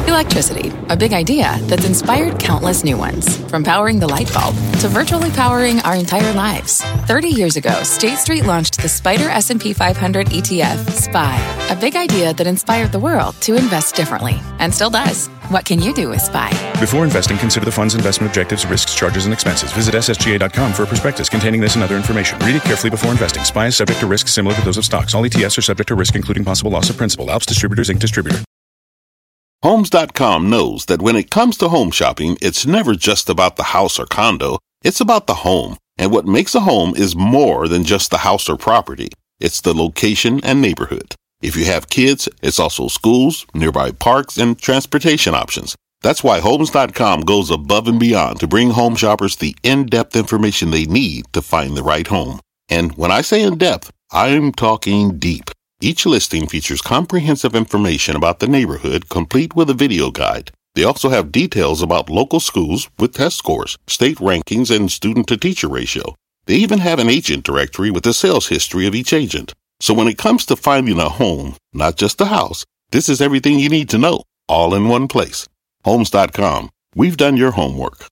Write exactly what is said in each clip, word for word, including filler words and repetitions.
Electricity, a big idea that's inspired countless new ones. From powering the light bulb to virtually powering our entire lives. thirty years ago, State Street launched the Spider S and P five hundred E T F, S P Y, a big idea that inspired the world to invest differently, and still does. What can you do with S P Y? Before investing, consider the fund's investment objectives, risks, charges, and expenses. Visit S S G A dot com for a prospectus containing this and other information. Read it carefully before investing. S P Y is subject to risks similar to those of stocks. All E T Fs are subject to risk, including possible loss of principal. Alps Distributors, Incorporated Distributor. Homes dot com knows that when it comes to home shopping, it's never just about the house or condo. It's about the home. And what makes a home is more than just the house or property. It's the location and neighborhood. If you have kids, it's also schools, nearby parks, and transportation options. That's why Homes dot com goes above and beyond to bring home shoppers the in-depth information they need to find the right home. And when I say in-depth, I'm talking deep. Each listing features comprehensive information about the neighborhood, complete with a video guide. They also have details about local schools with test scores, state rankings, and student-to-teacher ratio. They even have an agent directory with the sales history of each agent. So when it comes to finding a home, not just a house, this is everything you need to know, all in one place. Homes dot com. We've done your homework.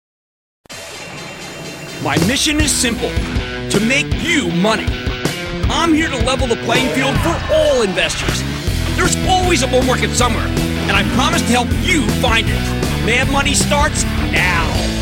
My mission is simple: to make you money. I'm here to level the playing field for all investors. There's always a bull market somewhere, and I promise to help you find it. Mad Money starts now.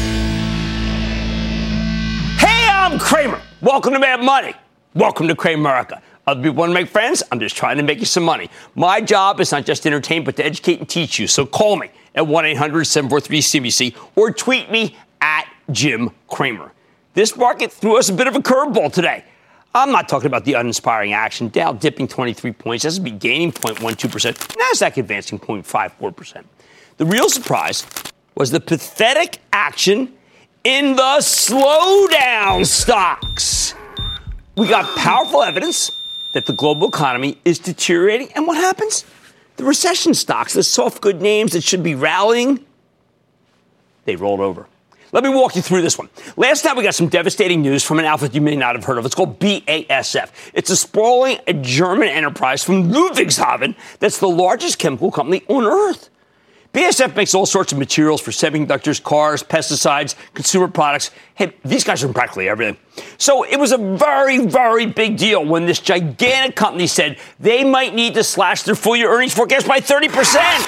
Hey, I'm Cramer. Welcome to Mad Money. Welcome to Cramerica. Other people want to make friends. I'm just trying to make you some money. My job is not just to entertain, but to educate and teach you. So call me at one eight hundred seven four three C B C or tweet me at Jim Cramer. This market threw us a bit of a curveball today. I'm not talking about the uninspiring action. Dow dipping twenty-three points. S and P gaining zero point one two percent. NASDAQ advancing zero point five four percent. The real surprise was the pathetic action in the slowdown stocks. We got powerful evidence that the global economy is deteriorating. And what happens? The recession stocks, the soft good names that should be rallying, they rolled over. Let me walk you through this one. Last night, we got some devastating news from an outfit you may not have heard of. It's called B A S F. It's a sprawling a German enterprise from Ludwigshafen that's the largest chemical company on Earth. B A S F makes all sorts of materials for semiconductors, cars, pesticides, consumer products. Hey, these guys are in practically everything. So it was a very, very big deal when this gigantic company said they might need to slash their full-year earnings forecast by thirty percent.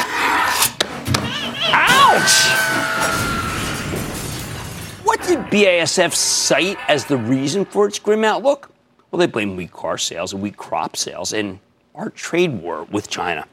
Ouch! What did B A S F cite as the reason for its grim outlook? Well, they blame weak car sales and weak crop sales and our trade war with China.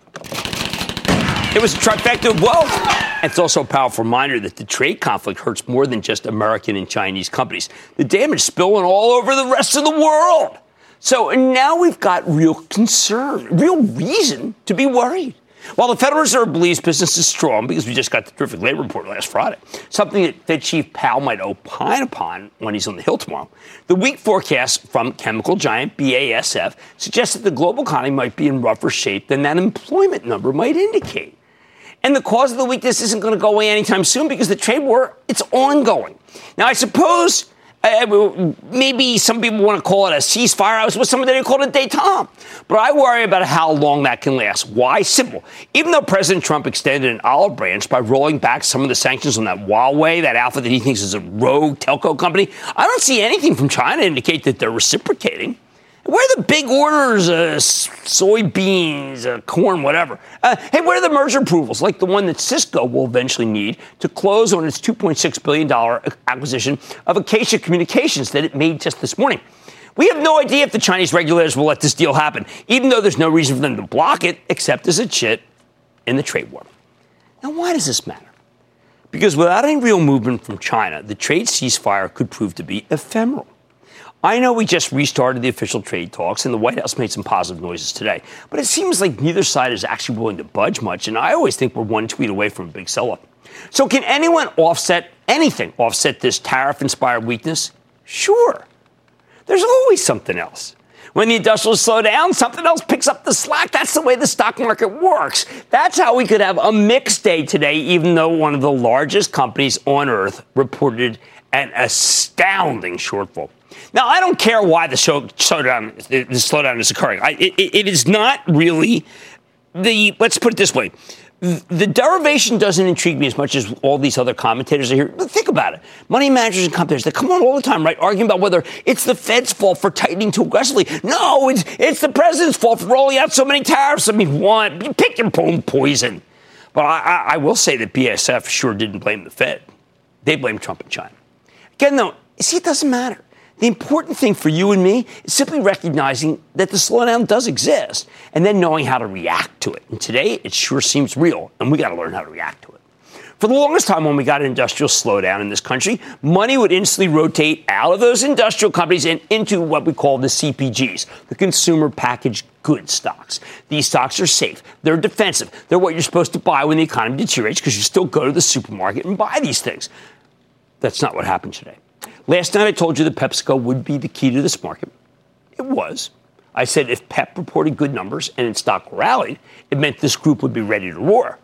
It was a trifecta of woe. And it's also a powerful reminder that the trade conflict hurts more than just American and Chinese companies. The damage spilling all over the rest of the world. So now we've got real concern, real reason to be worried. While the Federal Reserve believes business is strong because we just got the terrific labor report last Friday, something that Fed Chief Powell might opine upon when he's on the Hill tomorrow, the weak forecast from chemical giant B A S F suggests that the global economy might be in rougher shape than that employment number might indicate. And the cause of the weakness isn't going to go away anytime soon because the trade war, it's ongoing. Now, I suppose uh, maybe some people want to call it a ceasefire. I was with somebody who called it détente. But I worry about how long that can last. Why? Simple. Even though President Trump extended an olive branch by rolling back some of the sanctions on that Huawei, that outfit that he thinks is a rogue telco company, I don't see anything from China to indicate that they're reciprocating. Where are the big orders, uh, soybeans, uh, corn, whatever? Uh, hey, where are the merger approvals, like the one that Cisco will eventually need to close on its two point six billion dollars acquisition of Acacia Communications that it made just this morning? We have no idea if the Chinese regulators will let this deal happen, even though there's no reason for them to block it, except as a chit in the trade war. Now, why does this matter? Because without any real movement from China, the trade ceasefire could prove to be ephemeral. I know we just restarted the official trade talks, and the White House made some positive noises today. But it seems like neither side is actually willing to budge much, and I always think we're one tweet away from a big sell-off. So can anyone offset anything, offset this tariff-inspired weakness? Sure. There's always something else. When the industrials slow down, something else picks up the slack. That's the way the stock market works. That's how we could have a mixed day today, even though one of the largest companies on Earth reported an astounding shortfall. Now, I don't care why the show, slowdown, the slowdown is occurring. I, it, it is not really the let's put it this way. The derivation doesn't intrigue me as much as all these other commentators are here. But think about it. Money managers and commentators, they come on all the time, right, arguing about whether it's the Fed's fault for tightening too aggressively. No, it's it's the president's fault for rolling out so many tariffs. I mean, one, you pick your own poison. But I, I, I will say that B A S F sure didn't blame the Fed. They blamed Trump and China. Again, though, see, it doesn't matter. The important thing for you and me is simply recognizing that the slowdown does exist and then knowing how to react to it. And today, it sure seems real, and we got to learn how to react to it. For the longest time when we got an industrial slowdown in this country, money would instantly rotate out of those industrial companies and into what we call the C P Gs, the consumer packaged goods stocks. These stocks are safe. They're defensive. They're what you're supposed to buy when the economy deteriorates because you still go to the supermarket and buy these things. That's not what happened today. Last night I told you that PepsiCo would be the key to this market. It was. I said if Pep reported good numbers and its stock rallied, it meant this group would be ready to roar.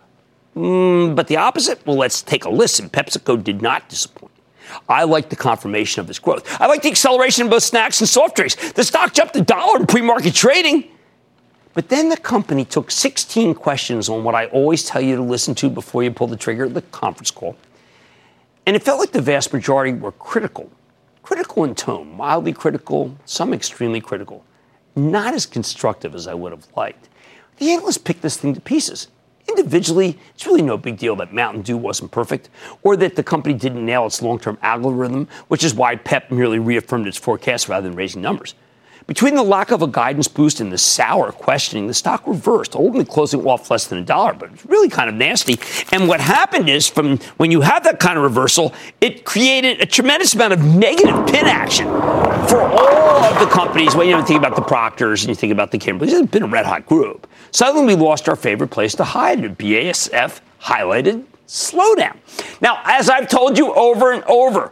Mm, but the opposite? Well, let's take a listen. PepsiCo did not disappoint. I like the confirmation of its growth. I like the acceleration of both snacks and soft drinks. The stock jumped a dollar in pre-market trading. But then the company took sixteen questions on what I always tell you to listen to before you pull the trigger, the conference call. And it felt like the vast majority were critical, critical in tone, mildly critical, some extremely critical, not as constructive as I would have liked. The analysts picked this thing to pieces. Individually, it's really no big deal that Mountain Dew wasn't perfect or that the company didn't nail its long-term algorithm, which is why Pep merely reaffirmed its forecast rather than raising numbers. Between the lack of a guidance boost and the sour questioning, the stock reversed, ultimately closing off less than a dollar, but it's really kind of nasty. And what happened is, from when you have that kind of reversal, it created a tremendous amount of negative pin action for all of the companies. When you think about the Proctors and you think about the Kimberleys, it's been a red-hot group. Suddenly, we lost our favorite place to hide, and B A S F highlighted slowdown. Now, as I've told you over and over,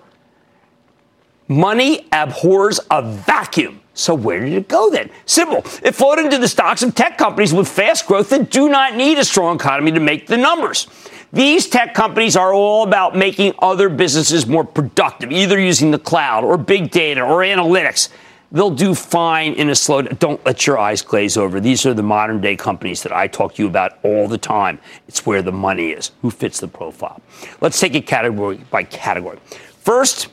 money abhors a vacuum. So where did it go then? Simple. It flowed into the stocks of tech companies with fast growth that do not need a strong economy to make the numbers. These tech companies are all about making other businesses more productive, either using the cloud or big data or analytics. They'll do fine in a slowdown. Don't let your eyes glaze over. These are the modern day companies that I talk to you about all the time. It's where the money is, who fits the profile. Let's take it category by category. First,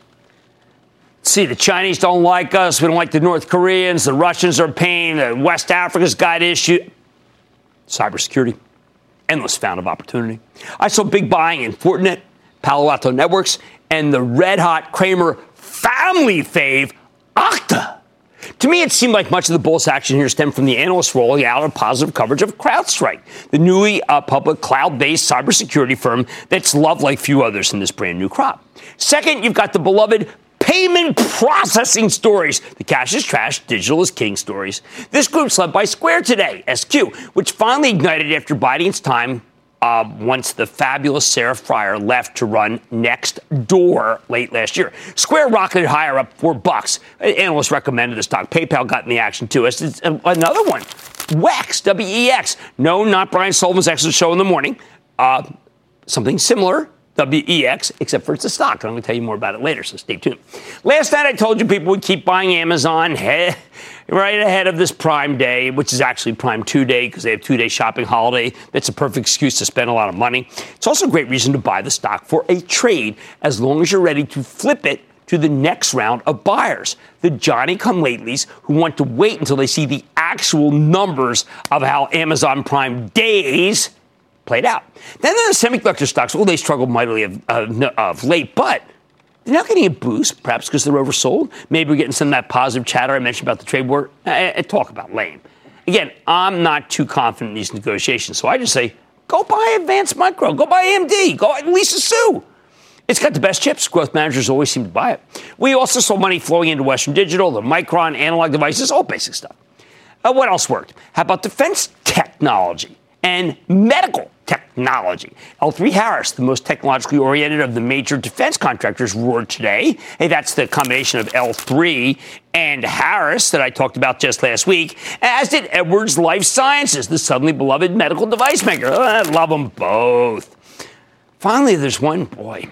see, the Chinese don't like us. We don't like the North Koreans. The Russians are a pain. The West Africa's got issue. Cybersecurity. Endless fount of opportunity. I saw big buying in Fortinet, Palo Alto Networks, and the red-hot Kramer family fave, Okta. To me, it seemed like much of the bullish action here stemmed from the analysts rolling out a positive coverage of CrowdStrike, the newly uh, public cloud-based cybersecurity firm that's loved like few others in this brand-new crop. Second, you've got the beloved payment processing stories. The cash is trash, digital is king stories. This group's led by Square today, S Q, which finally ignited after biding its time uh, once the fabulous Sarah Friar left to run Nextdoor late last year. Square rocketed higher up four bucks. Analysts recommended the stock. PayPal got in the action too. It's another one. WEX, W E X. No, not Brian Sullivan's excellent show in the morning. Uh, something similar. W E X, except for it's a stock. I'm going to tell you more about it later, so stay tuned. Last night I told you people would keep buying Amazon he- right ahead of this Prime Day, which is actually Prime two Day because they have two-day shopping holiday. That's a perfect excuse to spend a lot of money. It's also a great reason to buy the stock for a trade as long as you're ready to flip it to the next round of buyers, the Johnny-come-latelys who want to wait until they see the actual numbers of how Amazon Prime Days played out. Then there are semiconductor stocks. Well, they struggled mightily of, uh, of late, but they're not getting a boost, perhaps because they're oversold. Maybe we're getting some of that positive chatter I mentioned about the trade war. I, I talk about lame. Again, I'm not too confident in these negotiations, so I just say, go buy Advanced Micro, go buy A M D, go buy Lisa Su. It's got the best chips. Growth managers always seem to buy it. We also saw money flowing into Western Digital, the Micron analog devices, all basic stuff. Uh, what else worked? How about defense technology and medical technology? L three Harris, the most technologically oriented of the major defense contractors, roared today. Hey, that's the combination of L three and Harris that I talked about just last week, as did Edwards Life Sciences, the suddenly beloved medical device maker. I love them both. Finally, there's one, boy,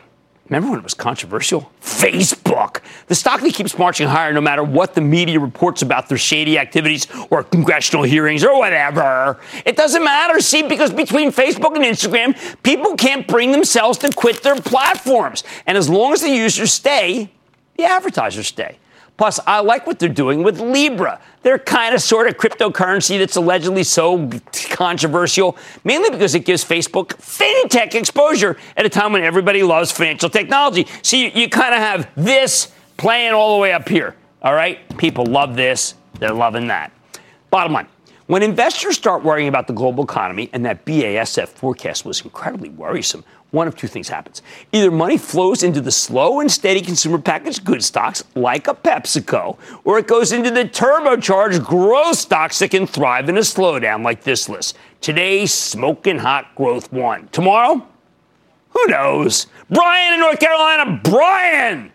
Remember when it was controversial? Facebook. The stock that keeps marching higher no matter what the media reports about their shady activities or congressional hearings or whatever. It doesn't matter, see, because between Facebook and Instagram, people can't bring themselves to quit their platforms. And as long as the users stay, the advertisers stay. Plus, I like what they're doing with Libra. They're kind of sort of cryptocurrency that's allegedly so controversial, mainly because it gives Facebook fintech exposure at a time when everybody loves financial technology. So you, you kind of have this playing all the way up here. All right? People love this. They're loving that. Bottom line. When investors start worrying about the global economy, and that B A S F forecast was incredibly worrisome, one of two things happens. Either money flows into the slow and steady consumer packaged goods stocks like a PepsiCo, or it goes into the turbocharged growth stocks that can thrive in a slowdown like this list. Today's smoking hot growth one. Tomorrow? Who knows? Brian in North Carolina. Brian!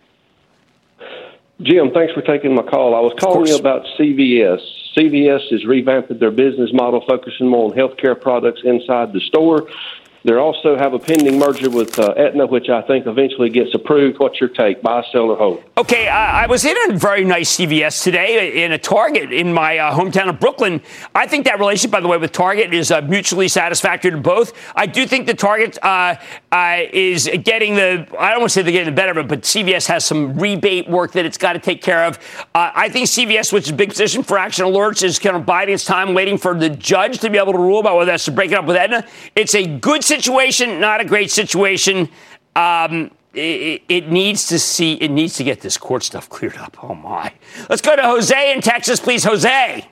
Jim, thanks for taking my call. I was calling you about C V S. C V S has revamped their business model, focusing more on healthcare products inside the store. They also have a pending merger with uh, Aetna, which I think eventually gets approved. What's your take? Buy, sell, or hold? Okay, uh, I was in a very nice C V S today in a Target in my uh, hometown of Brooklyn. I think that relationship, by the way, with Target is uh, mutually satisfactory to both. I do think the Target uh, uh, is getting the, I don't want to say they're getting the better of it, but C V S has some rebate work that it's got to take care of. Uh, I think C V S, which is a big position for Action Alerts, is kind of biding its time, waiting for the judge to be able to rule about whether that's to break it up with Aetna. It's a good situation, not a great situation. Um, it, it needs to see, it needs to get this court stuff cleared up. Oh my. Let's go to Jose in Texas, please. Jose.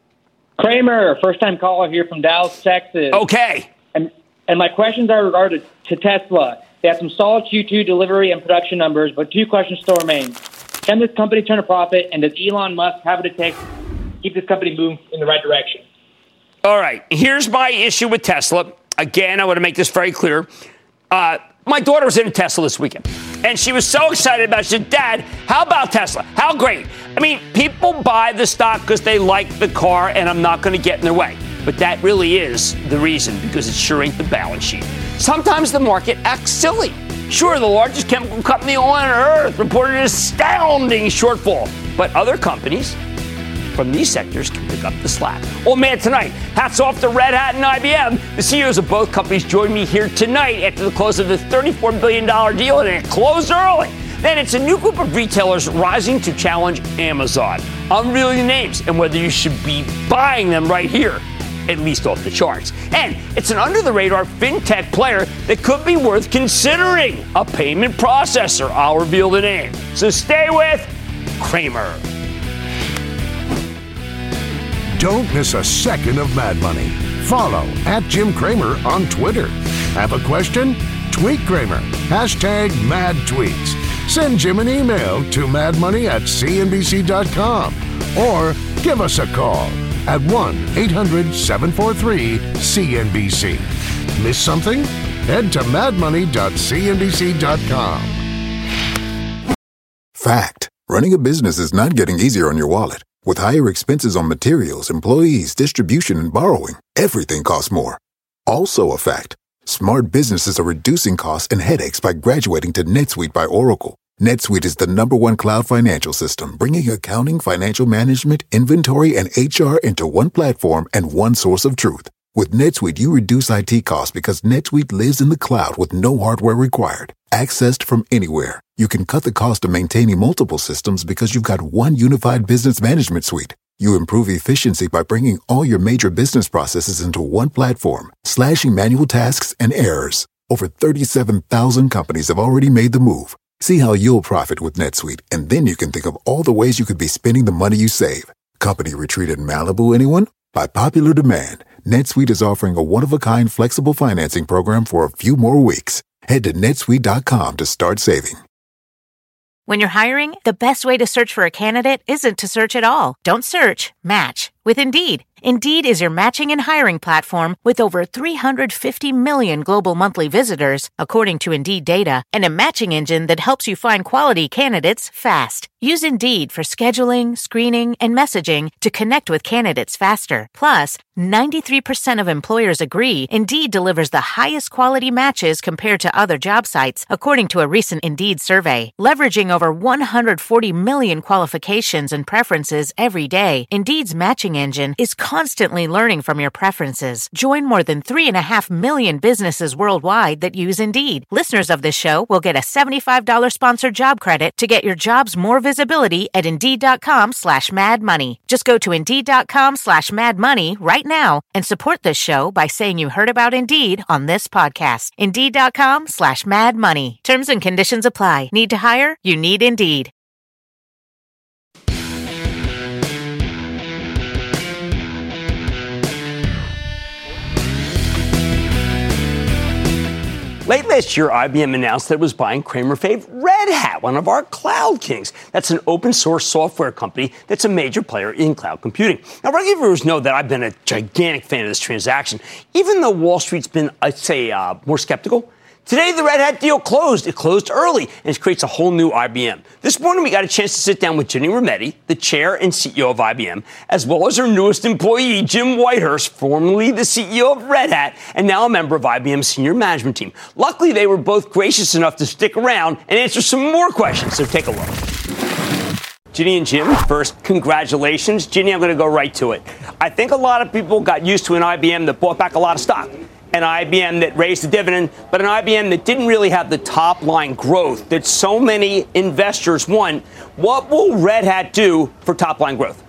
Kramer, first time caller here from Dallas, Texas. Okay. And and my questions are regarded to Tesla. They have some solid Q two delivery and production numbers, but two questions still remain. Can this company turn a profit, and does Elon Musk have what it takes to keep this company moving in the right direction? All right. Here's my issue with Tesla. Again, I want to make this very clear. Uh, my daughter was in a Tesla this weekend, and she was so excited about it. She said, Dad, how about Tesla? How great. I mean, people buy the stock because they like the car, and I'm not going to get in their way. But that really is the reason, because it sure ain't the balance sheet. Sometimes the market acts silly. Sure, the largest chemical company on earth reported an astounding shortfall, but other companies from these sectors can pick up the slack. Oh man, tonight, hats off to Red Hat and I B M. The C E Os of both companies join me here tonight after the close of the thirty-four billion dollars deal, and it closed early. Then it's a new group of retailers rising to challenge Amazon. Unreal names and whether you should be buying them right here, at least off the charts. And it's an under-the-radar fintech player that could be worth considering, a payment processor. I'll reveal the name. So stay with Kramer. Don't miss a second of Mad Money. Follow at Jim Kramer on Twitter. Have a question? Tweet Kramer. Hashtag Mad Tweets. Send Jim an email to madmoney at c n b c dot com or give us a call at one eight hundred seven four three C N B C. Miss something? Head to mad money dot c n b c dot com. Fact. Running a business is not getting easier on your wallet. With higher expenses on materials, employees, distribution, and borrowing, everything costs more. Also a fact. Smart businesses are reducing costs and headaches by graduating to NetSuite by Oracle. NetSuite is the number one cloud financial system, bringing accounting, financial management, inventory, and H R into one platform and one source of truth. With NetSuite, you reduce I T costs because NetSuite lives in the cloud with no hardware required. Accessed from anywhere. You can cut the cost of maintaining multiple systems because you've got one unified business management suite. You improve efficiency by bringing all your major business processes into one platform, slashing manual tasks and errors. Over thirty-seven thousand companies have already made the move. See how you'll profit with NetSuite, and then you can think of all the ways you could be spending the money you save. Company retreat in Malibu, anyone? By popular demand, NetSuite is offering a one-of-a-kind flexible financing program for a few more weeks. Head to netsuite dot com to start saving. When you're hiring, the best way to search for a candidate isn't to search at all. Don't search, match with Indeed. Indeed is your matching and hiring platform with over three hundred fifty million global monthly visitors, according to Indeed data, and a matching engine that helps you find quality candidates fast. Use Indeed for scheduling, screening, and messaging to connect with candidates faster. Plus, ninety-three percent of employers agree Indeed delivers the highest quality matches compared to other job sites, according to a recent Indeed survey. Leveraging over one hundred forty million qualifications and preferences every day, Indeed's matching engine is constantly learning from your preferences. Join more than three and a half million businesses worldwide that use Indeed. Listeners of this show will get a seventy-five dollars sponsored job credit to get your jobs more visibility at Indeed.com slash Mad Money. Just go to Indeed.com slash Mad Money right now and support this show by saying you heard about Indeed on this podcast. Indeed.com slash Mad Money. Terms and conditions apply. Need to hire? You need Indeed. Late last year, I B M announced that it was buying Cramer fave Red Hat, one of our cloud kings. That's an open source software company that's a major player in cloud computing. Now, regular viewers know that I've been a gigantic fan of this transaction, even though Wall Street's been, I'd say, uh, more skeptical. Today, the Red Hat deal closed. It closed early, and it creates a whole new I B M. This morning, we got a chance to sit down with Ginni Rometty, the chair and C E O of I B M, as well as her newest employee, Jim Whitehurst, formerly the C E O of Red Hat, and now a member of I B M's senior management team. Luckily, they were both gracious enough to stick around and answer some more questions, so take a look. Ginni and Jim, first, congratulations. Ginni, I'm going to go right to it. I think a lot of people got used to an I B M that bought back a lot of stock. An I B M that raised the dividend, but an I B M that didn't really have the top line growth that so many investors want. What will Red Hat do for top line growth?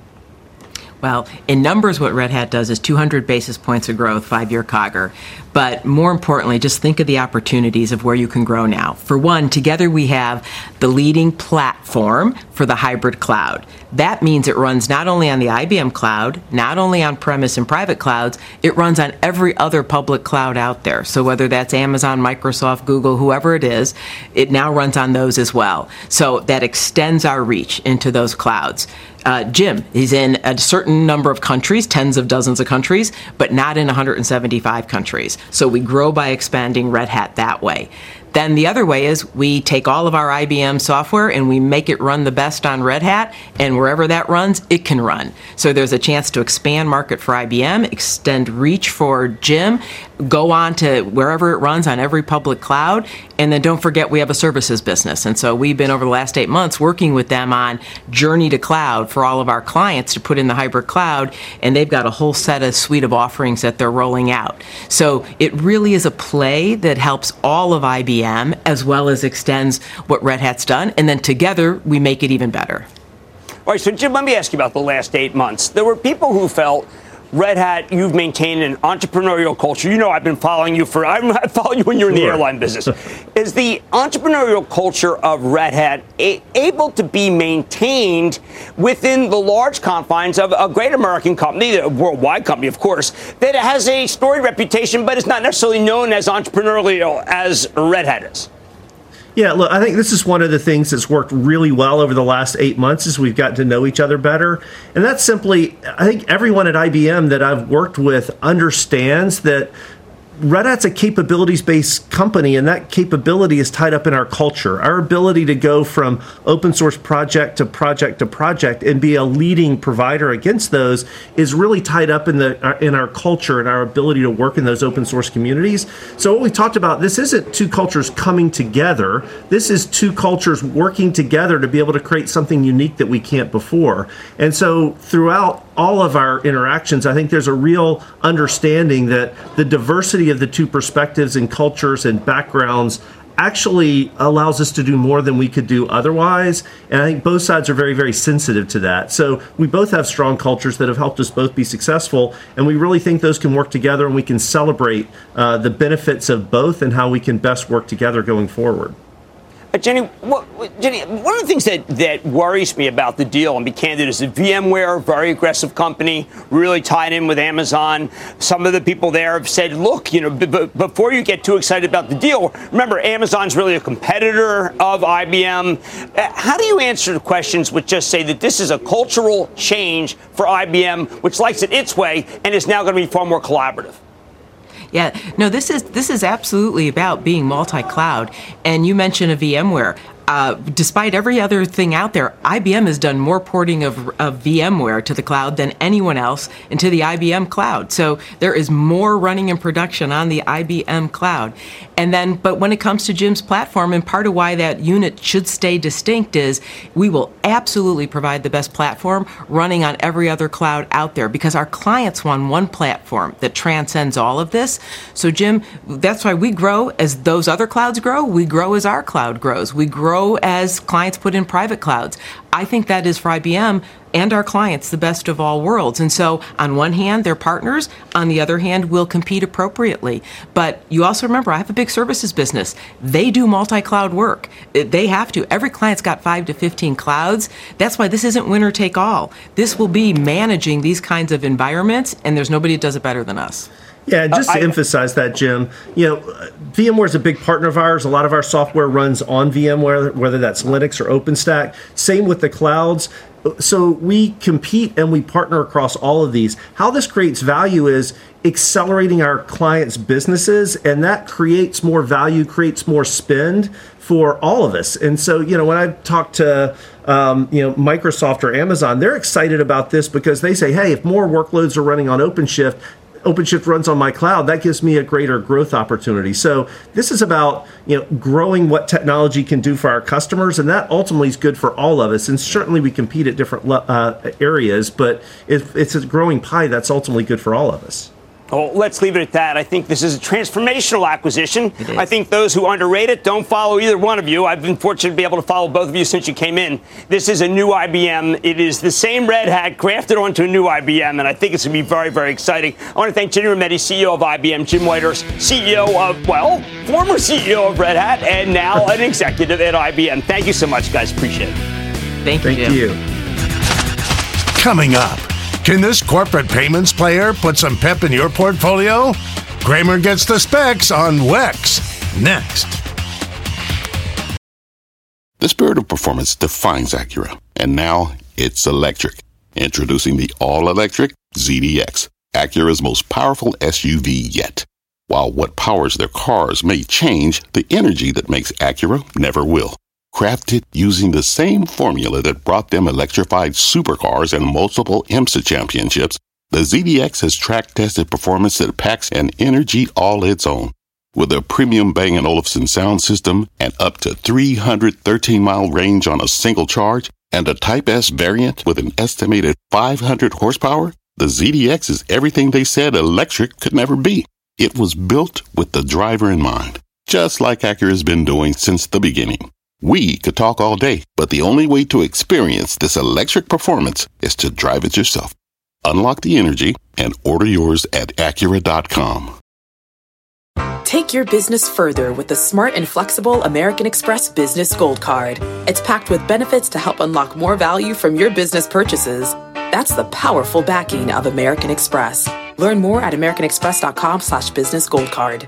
Well, in numbers, what Red Hat does is two hundred basis points of growth, five-year C A G R. But more importantly, just think of the opportunities of where you can grow now. For one, together we have the leading platform for the hybrid cloud. That means it runs not only on the I B M cloud, not only on premise and private clouds, it runs on every other public cloud out there. So whether that's Amazon, Microsoft, Google, whoever it is, it now runs on those as well. So that extends our reach into those clouds. Uh, Jim, he's in a certain number of countries, tens of dozens of countries, but not in one hundred seventy-five countries. So we grow by expanding Red Hat that way. Then the other way is we take all of our I B M software and we make it run the best on Red Hat, and wherever that runs, it can run. So there's a chance to expand market for I B M, extend reach for Jim, go on to wherever it runs on every public cloud, and then don't forget we have a services business. And so we've been over the last eight months working with them on journey to cloud for all of our clients to put in the hybrid cloud, and they've got a whole set of suite of offerings that they're rolling out. So it really is a play that helps all of I B M as well as extends what Red Hat's done, and then together we make it even better. All right, so Jim, let me ask you about the last eight months. There were people who felt Red Hat, you've maintained an entrepreneurial culture. You know, I've been following you for, I've followed you when you were in the airline business. Is the entrepreneurial culture of Red Hat a, able to be maintained within the large confines of a great American company, a worldwide company, of course, that has a storied reputation, but is not necessarily known as entrepreneurial as Red Hat is? Yeah, look, I think this is one of the things that's worked really well over the last eight months is we've gotten to know each other better. And that's simply, I think everyone at I B M that I've worked with understands that Red Hat's a capabilities-based company, and that capability is tied up in our culture. Our ability to go from open source project to project to project and be a leading provider against those is really tied up in the in our culture and our ability to work in those open source communities. So what we talked about, this isn't two cultures coming together. This is two cultures working together to be able to create something unique that we can't before. And so throughout all of our interactions, I think there's a real understanding that the diversity of the two perspectives and cultures and backgrounds actually allows us to do more than we could do otherwise. And I think both sides are very, very sensitive to that. So we both have strong cultures that have helped us both be successful. And we really think those can work together, and we can celebrate uh, the benefits of both and how we can best work together going forward. Uh, Jenny, what, Jenny, one of the things that, that worries me about the deal, and be candid, is that VMware, very aggressive company, really tied in with Amazon. Some of the people there have said, look, you know, b- b- before you get too excited about the deal, remember, Amazon's really a competitor of I B M. Uh, how do you answer the questions which just say that this is a cultural change for I B M, which likes it its way, and is now going to be far more collaborative? Yeah, no, this is this is absolutely about being multi-cloud. And you mentioned a VMware. Uh, despite every other thing out there, I B M has done more porting of, of VMware to the cloud than anyone else into the I B M cloud. So there is more running in production on the I B M cloud. And then, but when it comes to Jim's platform, and part of why that unit should stay distinct is we will absolutely provide the best platform running on every other cloud out there, because our clients want one platform that transcends all of this. So Jim, that's why we grow as those other clouds grow. We grow as our cloud grows. We grow as clients put in private clouds. I think that is for I B M and our clients the best of all worlds. And so on one hand, they're partners. On the other hand, we'll compete appropriately. But you also remember, I have a big services business. They do multi-cloud work. They have to. Every client's got five to fifteen clouds. That's why this isn't winner take all. This will be managing these kinds of environments, and there's nobody that does it better than us. Yeah, and just to uh, I, emphasize that, Jim, you know, VMware is a big partner of ours. A lot of our software runs on VMware, whether that's Linux or OpenStack. Same with the clouds. So we compete and we partner across all of these. How this creates value is accelerating our clients' businesses, and that creates more value, creates more spend for all of us. And so, you know, when I talk to, um, you know, Microsoft or Amazon, they're excited about this because they say, hey, if more workloads are running on OpenShift, OpenShift runs on my cloud, that gives me a greater growth opportunity. So this is about, you know, growing what technology can do for our customers, and that ultimately is good for all of us. And certainly we compete at different uh, areas, but if it's a growing pie, that's ultimately good for all of us. Well, let's leave it at that. I think this is a transformational acquisition. I think those who underrate it don't follow either one of you. I've been fortunate to be able to follow both of you since you came in. This is a new I B M. It is the same Red Hat grafted onto a new I B M, and I think it's going to be very, very exciting. I want to thank Ginni Rometty, C E O of I B M, Jim Whitehurst, C E O of, well, former C E O of Red Hat, and now an executive at I B M. Thank you so much, guys. Appreciate it. Thank you. Thank you. Coming up, can this corporate payments player put some pep in your portfolio? Cramer gets the specs on WEX next. The spirit of performance defines Acura, and now it's electric. Introducing the all-electric Z D X, Acura's most powerful S U V yet. While what powers their cars may change, the energy that makes Acura never will. Crafted using the same formula that brought them electrified supercars and multiple IMSA championships, the Z D X has track-tested performance that packs an energy all its own. With a premium Bang and Olufsen sound system and up to three hundred thirteen mile range on a single charge, and a Type S variant with an estimated five hundred horsepower, the Z D X is everything they said electric could never be. It was built with the driver in mind, just like Acura's been doing since the beginning. We could talk all day, but the only way to experience this electric performance is to drive it yourself. Unlock the energy and order yours at Acura dot com. Take your business further with the smart and flexible American Express Business Gold Card. It's packed with benefits to help unlock more value from your business purchases. That's the powerful backing of American Express. Learn more at American Express dot com slash business gold card.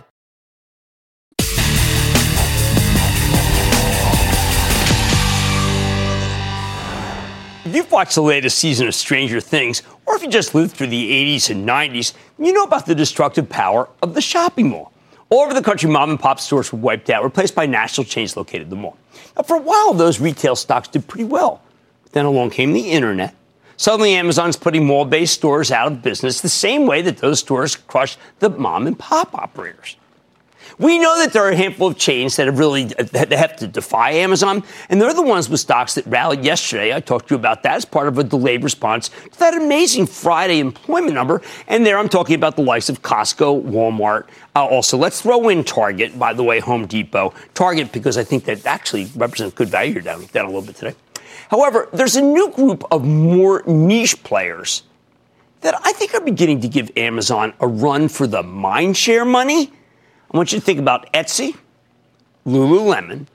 If you've watched the latest season of Stranger Things, or if you just lived through the eighties and nineties, you know about the destructive power of the shopping mall. All over the country, mom and pop stores were wiped out, replaced by national chains located in the mall. Now, for a while, those retail stocks did pretty well. But then along came the internet. Suddenly, Amazon's putting mall-based stores out of business the same way that those stores crushed the mom and pop operators. We know that there are a handful of chains that have really that have to defy Amazon, and they're the ones with stocks that rallied yesterday. I talked to you about that as part of a delayed response to that amazing Friday employment number. And there I'm talking about the likes of Costco, Walmart. Uh, also, let's throw in Target, by the way, Home Depot. Target, because I think that actually represents good value. You're down, down a little bit today. However, there's a new group of more niche players that I think are beginning to give Amazon a run for the mindshare money. I want you to think about Etsy, Lululemon,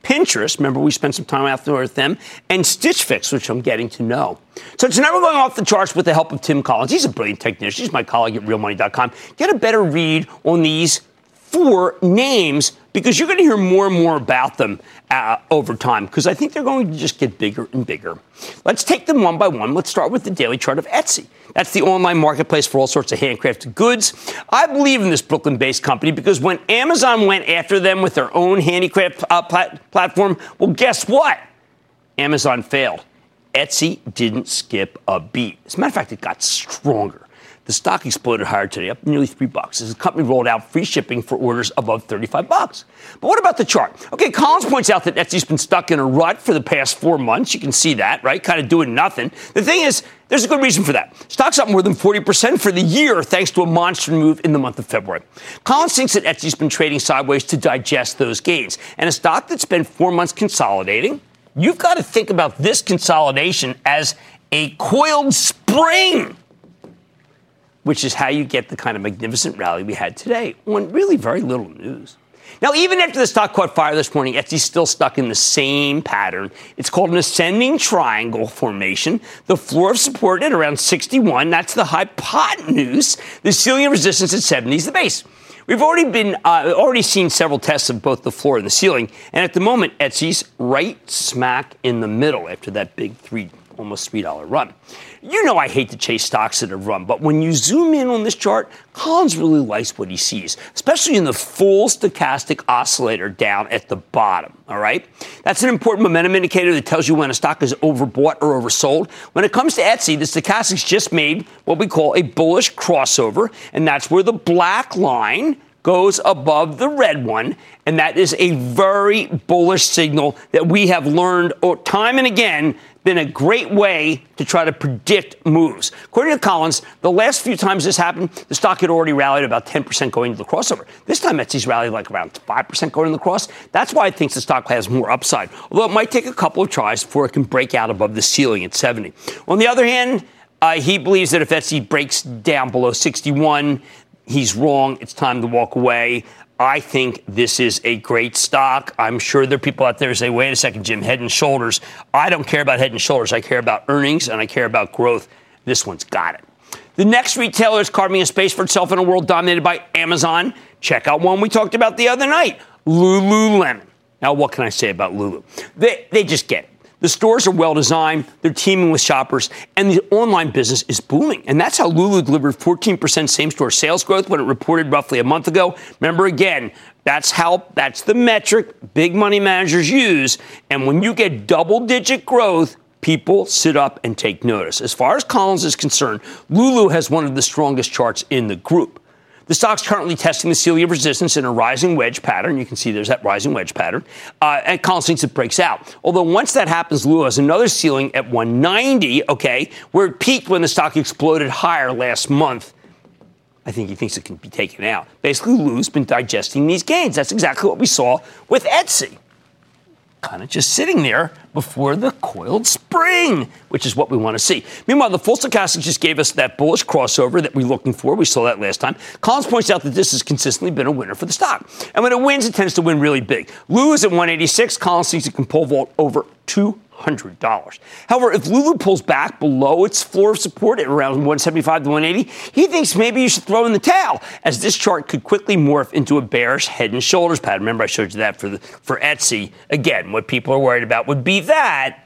Pinterest, remember we spent some time after with them, and Stitch Fix, which I'm getting to know. So tonight we're going off the charts with the help of Tim Collins. He's a brilliant technician. He's my colleague at real money dot com. Get a better read on these four names because you're going to hear more and more about them uh, over time because I think they're going to just get bigger and bigger. Let's take them one by one. Let's start with the daily chart of Etsy. That's the online marketplace for all sorts of handcrafted goods. I believe in this Brooklyn-based company because when Amazon went after them with their own handicraft uh, plat- platform, well, guess what? Amazon failed. Etsy didn't skip a beat. As a matter of fact, it got stronger. The stock exploded higher today, up nearly three bucks, as the company rolled out free shipping for orders above thirty-five bucks. But what about the chart? Okay, Collins points out that Etsy's been stuck in a rut for the past four months. You can see that, right? Kind of doing nothing. The thing is, there's a good reason for that. Stock's up more than forty percent for the year thanks to a monster move in the month of February. Collins thinks that Etsy's been trading sideways to digest those gains. And a stock that's spent four months consolidating, you've got to think about this consolidation as a coiled spring, which is how you get the kind of magnificent rally we had today on really very little news. Now, even after the stock caught fire this morning, Etsy's still stuck in the same pattern. It's called an ascending triangle formation. The floor of support at around sixty-one, that's the hypotenuse. The ceiling of resistance at seventy is the base. We've already been uh, already seen several tests of both the floor and the ceiling, and at the moment, Etsy's right smack in the middle after that big three, almost three dollar run. You know I hate to chase stocks that have run, but when you zoom in on this chart, Collins really likes what he sees, especially in the full stochastic oscillator down at the bottom, all right? That's an important momentum indicator that tells you when a stock is overbought or oversold. When it comes to Etsy, the stochastic's just made what we call a bullish crossover, and that's where the black line goes above the red one, and that is a very bullish signal that we have learned time and again been a great way to try to predict moves. According to Collins, the last few times this happened, the stock had already rallied about ten percent going into the crossover. This time, Etsy's rallied like around five percent going into the cross. That's why I think the stock has more upside, although it might take a couple of tries before it can break out above the ceiling at seventy. On the other hand, uh, he believes that if Etsy breaks down below sixty-one, he's wrong. It's time to walk away. I think this is a great stock. I'm sure there are people out there who say, wait a second, Jim, Head and Shoulders. I don't care about Head and Shoulders. I care about earnings, and I care about growth. This one's got it. The next retailer is carving a space for itself in a world dominated by Amazon. Check out one we talked about the other night, Lululemon. Now, what can I say about Lulu? They, they just get it. The stores are well-designed, they're teaming with shoppers, and the online business is booming. And that's how Lulu delivered fourteen percent same-store sales growth when it reported roughly a month ago. Remember, again, that's how, that's the metric big money managers use. And when you get double-digit growth, people sit up and take notice. As far as Collins is concerned, Lulu has one of the strongest charts in the group. The stock's currently testing the ceiling of resistance in a rising wedge pattern. You can see there's that rising wedge pattern. Uh, and Collins thinks it breaks out. Although once that happens, Lulu has another ceiling at one ninety, okay, where it peaked when the stock exploded higher last month. I think he thinks it can be taken out. Basically, Lulu's been digesting these gains. That's exactly what we saw with Etsy. Kind of just sitting there before the coiled spring, which is what we want to see. Meanwhile, the full stochastic just gave us that bullish crossover that we're looking for. We saw that last time. Collins points out that this has consistently been a winner for the stock. And when it wins, it tends to win really big. Lulu is at one eighty-six. Collins thinks it can pole vault over two hundred dollars. However, if Lulu pulls back below its floor of support at around one seventy-five to one eighty, he thinks maybe you should throw in the towel, as this chart could quickly morph into a bearish Head and Shoulders pattern. Remember, I showed you that for the, for Etsy. Again, what people are worried about would be that.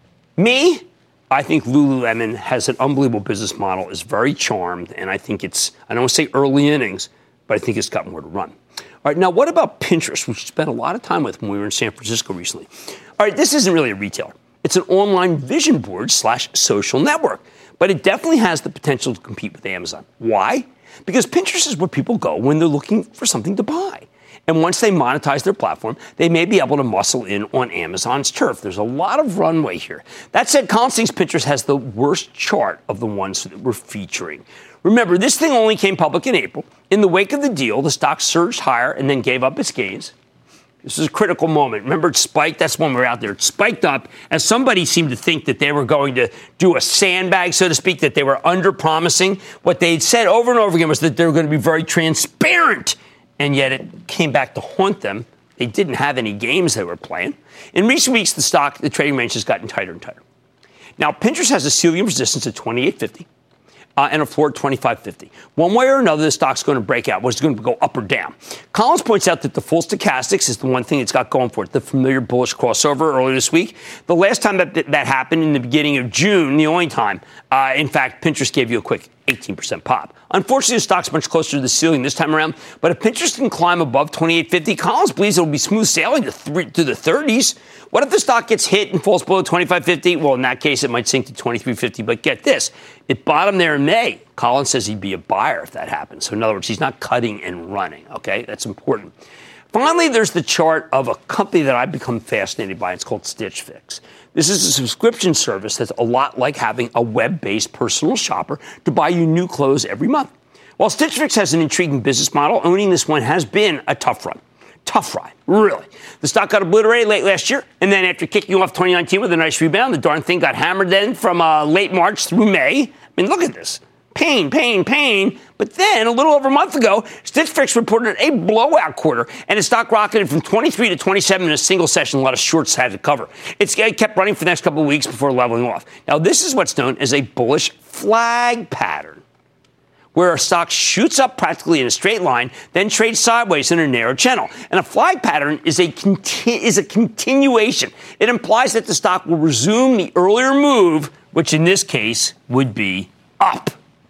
Me, I think Lululemon has an unbelievable business model, is very charmed, and I think it's, I don't want to say early innings, but I think it's got more to run. All right, now what about Pinterest, which we spent a lot of time with when we were in San Francisco recently? All right, this isn't really a retailer. It's an online vision board slash social network, but it definitely has the potential to compete with Amazon. Why? Because Pinterest is where people go when they're looking for something to buy. And once they monetize their platform, they may be able to muscle in on Amazon's turf. There's a lot of runway here. That said, Collins thinks Pinterest has the worst chart of the ones that we're featuring. Remember, this thing only came public in April. In the wake of the deal, the stock surged higher and then gave up its gains. This is a critical moment. Remember, it spiked. That's when we were out there. It spiked up as somebody seemed to think that they were going to do a sandbag, so to speak, that they were under-promising. What they'd said over and over again was that they were going to be very transparent, and yet it came back to haunt them They didn't have any games they were playing. In recent weeks, the stock, the trading range has gotten tighter and tighter. Now, Pinterest has a ceiling of resistance at twenty-eight fifty. Uh, and a floor at twenty-five fifty. One way or another, the stock's going to break out. Whether it's going to go up or down. Collins points out that the full stochastics is the one thing it's got going for it. The familiar bullish crossover earlier this week. The last time that that happened in the beginning of June, the only time, uh, in fact, Pinterest gave you a quick eighteen percent pop. Unfortunately, the stock's much closer to the ceiling this time around. But if Pinterest can climb above twenty-eight fifty, Collins believes it'll be smooth sailing to, three, to the thirties. What if the stock gets hit and falls below twenty-five fifty? Well, in that case, it might sink to twenty-three fifty. But get this, it bottomed there in May. Collins says he'd be a buyer if that happens. So in other words, he's not cutting and running. Okay, that's important. Finally, there's the chart of a company that I've become fascinated by. It's called Stitch Fix. This is a subscription service that's a lot like having a web-based personal shopper to buy you new clothes every month. While Stitch Fix has an intriguing business model, owning this one has been a tough run. Tough ride, really. The stock got obliterated late last year, and then after kicking off twenty nineteen with a nice rebound, the darn thing got hammered then from uh, late March through May. I mean, look at this. Pain, pain, pain. But then, a little over a month ago, Stitch Fix reported a blowout quarter, and its stock rocketed from twenty-three to twenty-seven in a single session. A lot of shorts had to cover. It's, it kept running for the next couple of weeks before leveling off. Now, this is what's known as a bullish flag pattern, where a stock shoots up practically in a straight line, then trades sideways in a narrow channel. And a flag pattern is a conti- is a continuation. It implies that the stock will resume the earlier move, which in this case would be up.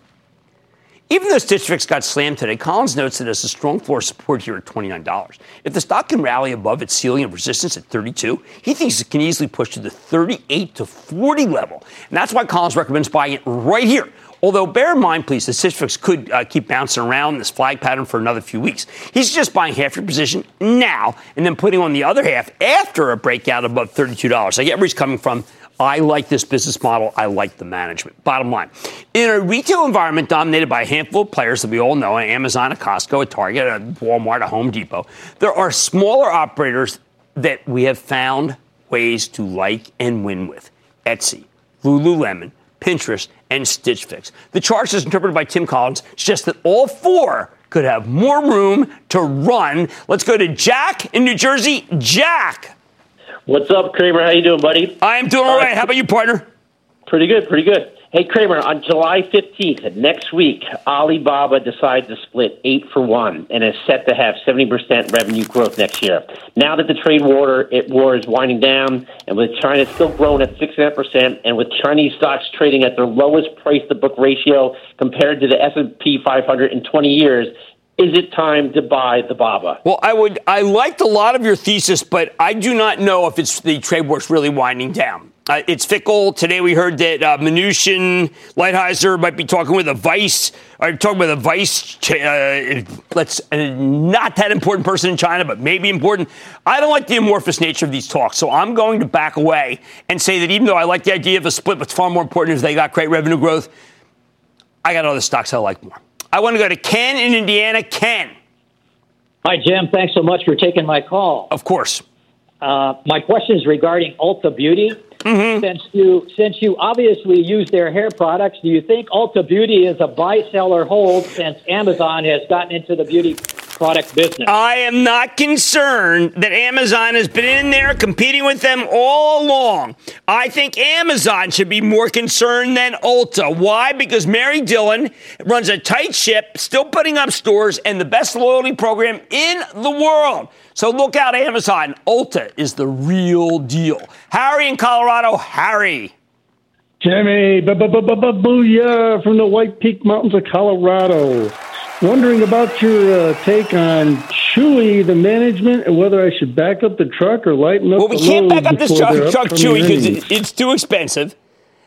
Even though Stitch Fix got slammed today, Collins notes that there's a strong floor support here at twenty-nine dollars. If the stock can rally above its ceiling of resistance at thirty-two, he thinks it can easily push to the thirty-eight to forty level. And that's why Collins recommends buying it right here. Although, bear in mind, please, that Stitch Fix could uh, keep bouncing around this flag pattern for another few weeks. He's just buying half your position now and then putting on the other half after a breakout above thirty-two dollars. I get where he's coming from. I like this business model. I like the management. Bottom line, in a retail environment dominated by a handful of players that we all know, Amazon, a Costco, a Target, a Walmart, a Home Depot, there are smaller operators that we have found ways to like and win with. Etsy, Lululemon, Pinterest, and Stitch Fix. The chart is interpreted by Tim Collins suggests that all four could have more room to run. Let's go to Jack in New Jersey. Jack. What's up, Kramer? How you doing, buddy? I am doing all right. How about you, partner? Pretty good, pretty good. Hey, Kramer, on July fifteenth, next week, Alibaba decides to split eight for one and is set to have seventy percent revenue growth next year. Now that the trade war, it, war is winding down, and with China still growing at six point five percent, and with Chinese stocks trading at their lowest price-to-book ratio compared to the S and P five hundred in twenty years, is it time to buy the Baba? Well, I would. I liked a lot of your thesis, but I do not know if it's the trade war's really winding down. Uh, it's fickle. Today we heard that uh, Mnuchin, Lighthizer might be talking with a vice, or talking with a vice, uh, let's uh, not that important person in China, but maybe important. I don't like the amorphous nature of these talks, so I'm going to back away and say that even though I like the idea of a split, what's far more important is they got great revenue growth. I got other stocks I like more. I want to go to Ken in Indiana. Ken. Hi, Jim. Thanks so much for taking my call. Of course. Uh, my question is regarding Ulta Beauty. Mm-hmm. Since you since you obviously use their hair products, do you think Ulta Beauty is a buy, sell, or hold since Amazon has gotten into the beauty product business? I am not concerned that Amazon has been in there competing with them all along. I think Amazon should be more concerned than Ulta. Why? Because Mary Dillon runs a tight ship, still putting up stores, and the best loyalty program in the world. So look out, Amazon. Ulta is the real deal. Harry in Colorado. Harry. Jimmy, booyah from the White Peak Mountains of Colorado. Wondering about your uh, take on Chewy, the management, and whether I should back up the truck or lighten up well, the Well, we can't back up this truck, truck Chewy, because it, it's too expensive.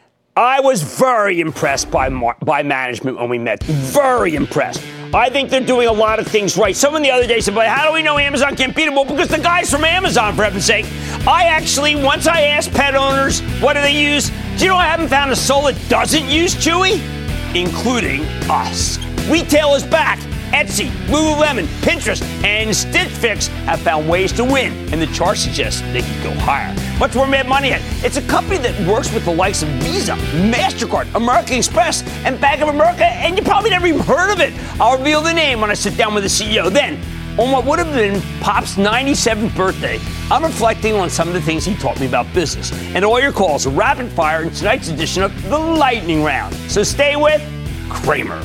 I was very impressed by mar- by management when we met. Very impressed. I think they're doing a lot of things right. Someone the other day said, but how do we know Amazon can't beat them? Well, because the guy's from Amazon, for heaven's sake. I actually, once I asked pet owners, what do they use? Do you know I haven't found a soul that doesn't use Chewy? Including us. Retail is back. Etsy, Lululemon, Pinterest, and Stitch Fix have found ways to win, and the chart suggests they can go higher. Much more Mad Money at. It's a company that works with the likes of Visa, MasterCard, American Express, and Bank of America, and you probably never even heard of it. I'll reveal the name when I sit down with the C E O. Then, On what would have been Pop's ninety-seventh birthday, I'm reflecting on some of the things he taught me about business. And all your calls are rapid fire in tonight's edition of the Lightning Round. So stay with Cramer.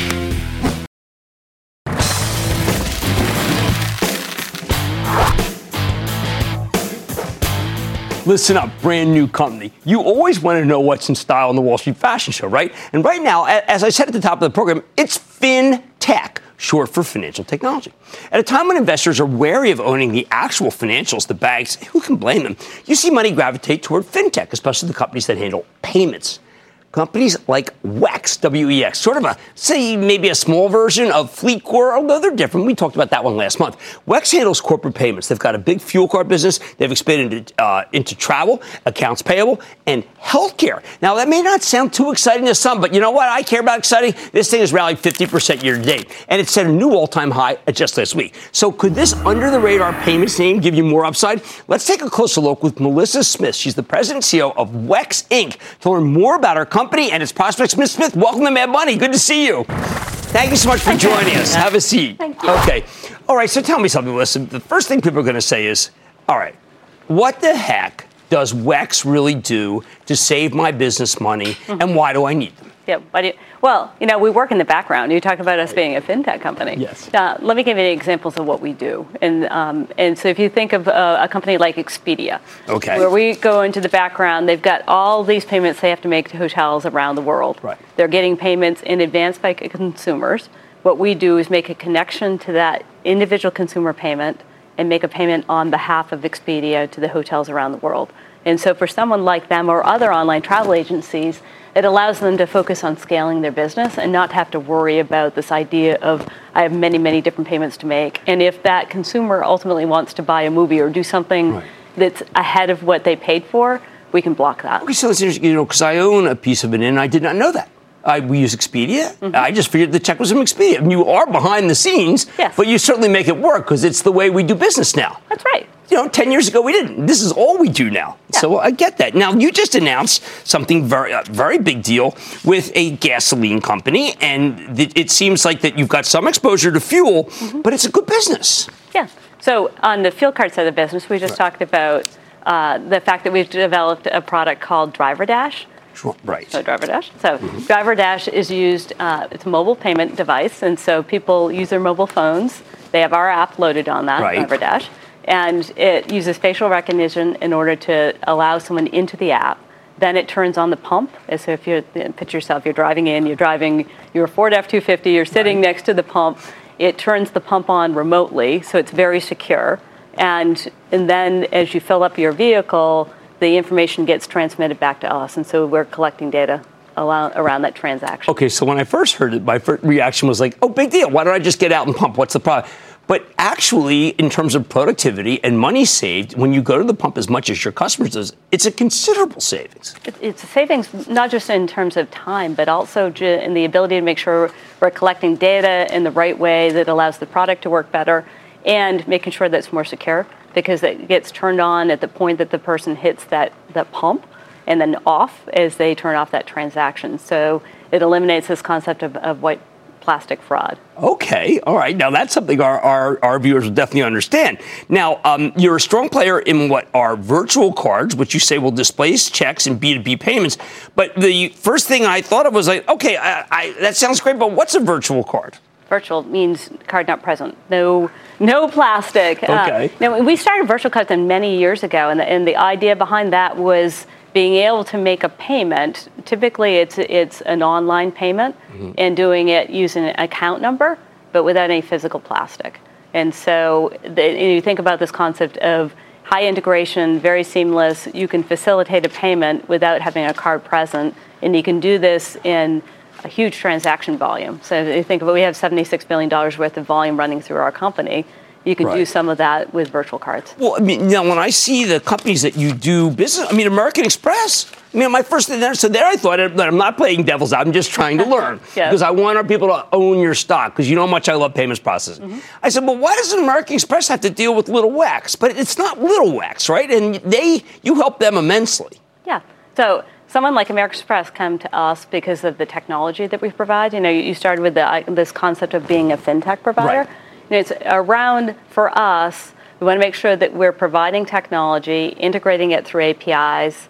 Listen up, brand new company. You always want to know what's in style on the Wall Street Fashion Show, right? And right now, as I said at the top of the program, it's FinTech, short for financial technology. At a time when investors are wary of owning the actual financials, the banks, who can blame them? You see money gravitate toward FinTech, especially the companies that handle payments. Companies like WEX, W E X, sort of a, say, maybe a small version of FleetCor, although they're different. We talked about that one last month. WEX handles corporate payments. They've got a big fuel card business. They've expanded into, uh, into travel, accounts payable, and healthcare. Now, that may not sound too exciting to some, but you know what? I care about exciting. This thing has rallied fifty percent year to date, and it set a new all-time high just last week. So could this under-the-radar payments name give you more upside? Let's take a closer look with Melissa Smith. She's the president and C E O of WEX, Incorporated, to learn more about her company company and its prospects. Miz Smith, welcome to Mad Money. Good to see you. Thank you so much for joining us. Have a seat. Thank you. Okay. All right. So tell me something, Melissa. The first thing people are going to say is, all right, what the heck does WEX really do to save my business money, mm-hmm. and why do I need them? Yeah. Why do you, well, you know, we work in the background. You talk about us being a fintech company. Yes. Uh, let me give you examples of what we do. And um, and so if you think of uh, a company like Expedia, okay, where we go into the background, they've got all these payments they have to make to hotels around the world. Right. They're getting payments in advance by consumers. What we do is make a connection to that individual consumer payment and make a payment on behalf of Expedia to the hotels around the world. And so for someone like them or other online travel agencies, it allows them to focus on scaling their business and not have to worry about this idea of, I have many, many different payments to make. And if that consumer ultimately wants to buy a movie or do something right. that's ahead of what they paid for, we can block that. Okay, so it's interesting, you know, because I own a piece of it and I did not know that. I, we use Expedia. Mm-hmm. I just figured the check was from Expedia. I mean, you are behind the scenes, yes. but you certainly make it work because it's the way we do business now. That's right. You know, ten years ago we didn't. This is all we do now. Yeah. So I get that. Now, you just announced something very, uh, very big deal with a gasoline company, and th- it seems like that you've got some exposure to fuel, mm-hmm. but it's a good business. Yeah. So on the fuel card side of the business, we just right. talked about uh, the fact that we've developed a product called Driver Dash. Right. So Driver Dash. So mm-hmm. Driver Dash is used, uh, it's a mobile payment device, and so people use their mobile phones. They have our app loaded on that, right. Driver Dash, and it uses facial recognition in order to allow someone into the app. Then it turns on the pump. So if you picture yourself, you're driving in, you're driving your Ford F two fifty, you're sitting right. next to the pump. It turns the pump on remotely, so it's very secure. And, and then as you fill up your vehicle, the information gets transmitted back to us, and so we're collecting data around that transaction. Okay, so when I first heard it, my first reaction was like, oh, big deal. Why don't I just get out and pump? What's the problem? But actually, in terms of productivity and money saved, when you go to the pump as much as your customers does, it's a considerable savings. It's a savings not just in terms of time, but also in the ability to make sure we're collecting data in the right way that allows the product to work better and making sure that it's more secure, because it gets turned on at the point that the person hits that, that pump and then off as they turn off that transaction. So it eliminates this concept of, of white plastic fraud. Okay. All right. Now, that's something our, our, our viewers will definitely understand. Now, um, you're a strong player in what are virtual cards, which you say will displace checks and B two B payments. But the first thing I thought of was like, okay, I, I, that sounds great, but what's a virtual card? Virtual means card not present. No, no plastic. Okay. Uh, now, we started virtual cards many years ago, and the, and the idea behind that was being able to make a payment. Typically, it's it's an online payment, mm-hmm. and doing it using an account number, but without any physical plastic. And so the, you think about this concept of high integration, very seamless. You can facilitate a payment without having a card present, and you can do this in a huge transaction volume. So if you think of it, we have seventy-six billion dollars worth of volume running through our company. You can right. do some of that with virtual cards. Well, I mean, now when I see the companies that you do business, I mean, American Express, I mean, my first thing there, so there I thought that I'm not playing devil's out, I'm just trying to learn. Yeah. Because I want our people to own your stock, because you know how much I love payments processing. Mm-hmm. I said, well, why does American Express have to deal with Little WEX? But it's not Little WEX, right? And they, you help them immensely. Yeah. So someone like American Express come to us because of the technology that we provide. You know, you started with the, this concept of being a fintech provider. Right. You know, it's around, for us, we want to make sure that we're providing technology, integrating it through A P Is